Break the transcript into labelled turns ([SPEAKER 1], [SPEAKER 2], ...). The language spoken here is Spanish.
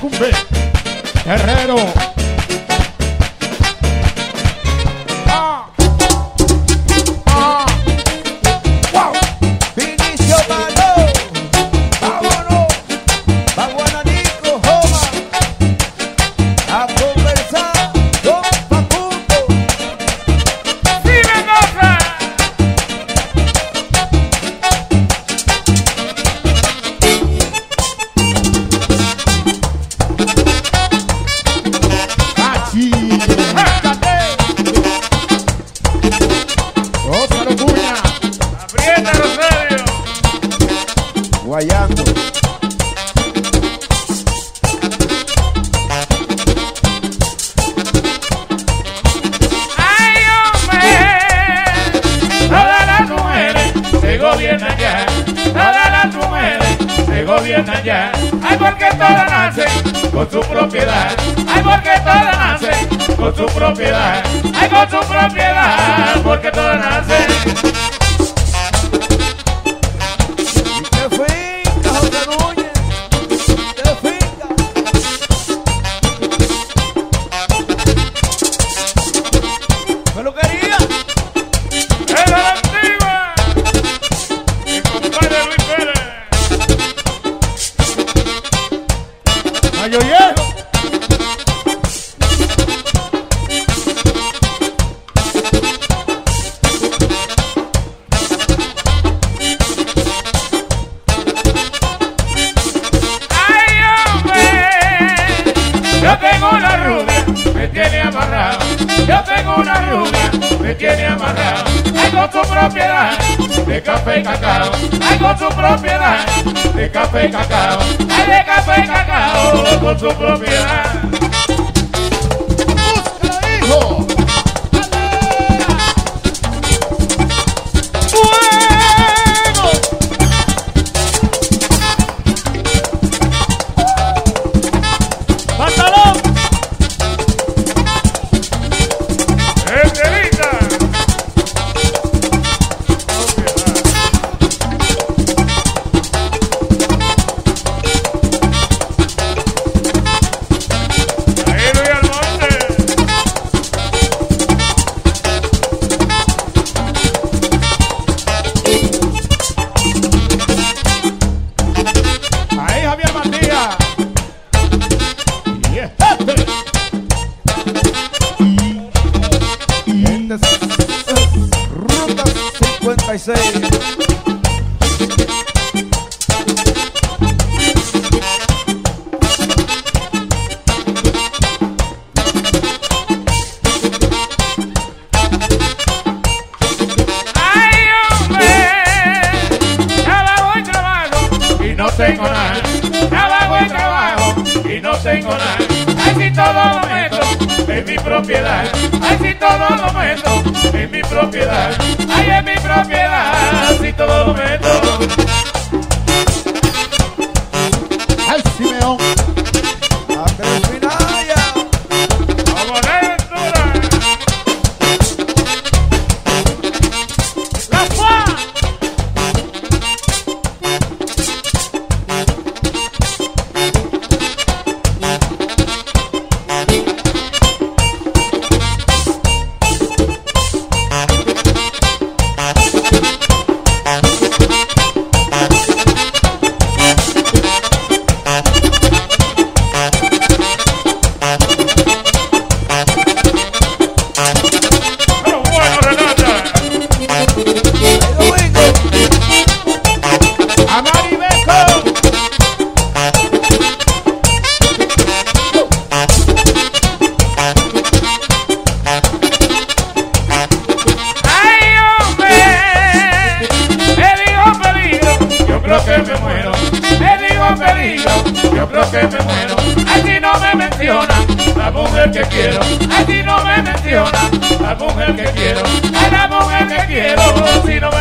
[SPEAKER 1] Cumbe, Herrero.
[SPEAKER 2] Wow. Vinicio Malo, vámonos, vamos a Nico Joma, a conversar con Facundo.
[SPEAKER 3] ¡Sí, Mendoza!
[SPEAKER 1] Pachi. Óscar Cuña.
[SPEAKER 3] ¡Aprieta, Rosario!
[SPEAKER 2] Guayando.
[SPEAKER 3] ¡Ay, hombre! Todas las mujeres se gobiernan ya. Todas las mujeres se gobiernan ya. Ay, porque todas nacen con su propiedad. Ay, porque todas nacen con su propiedad. Ay, con su propiedad. Porque todas nacen.
[SPEAKER 2] Te finca, José Núñez, te finca. Peluquería.
[SPEAKER 3] ¡Es la antigua! Mi compadre Luis Pérez.
[SPEAKER 1] Mayo Hierro.
[SPEAKER 3] ¡Ay, hombre! Yo tengo una rubia, me tiene amarrado. Yo tengo una rubia, me tiene amarrado. Ay, con su propiedad de café y cacao. Ay, con su propiedad de café y cacao. Ay, de café y cacao, con su propiedad.
[SPEAKER 1] Búscalo, hijo. ¡Fuego! ¡Pantalón!
[SPEAKER 3] ¡Estelita! Ahí Luis Almonte.
[SPEAKER 1] Ahí Javier Matías. Y este.
[SPEAKER 2] Este es Ruta 56.
[SPEAKER 3] ¡Ay, hombre! Trabajo y trabajo y no tengo nada. Trabajo y trabajo y no tengo nada. Ay, si todo lo meto en mi propiedad. Ay, si todo lo meto en mi propiedad. Ay, en mi propiedad, si todo lo meto.
[SPEAKER 1] Al Simeón.
[SPEAKER 2] Andrés Minaya.
[SPEAKER 3] ¡Vamos, Ventura!
[SPEAKER 1] ¡La FUA!
[SPEAKER 3] ¡Pero bueno, Renata!
[SPEAKER 2] Domingo.
[SPEAKER 1] Amari Beco.
[SPEAKER 3] ¡Ay, hombre! Me digo peligro, yo creo que me muero. Me digo peligro, yo creo que me muero. Ay, si no me menciona la mujer que quiero. Ay, si no me menciona la mujer que quiero. Ay, la mujer que quiero, si no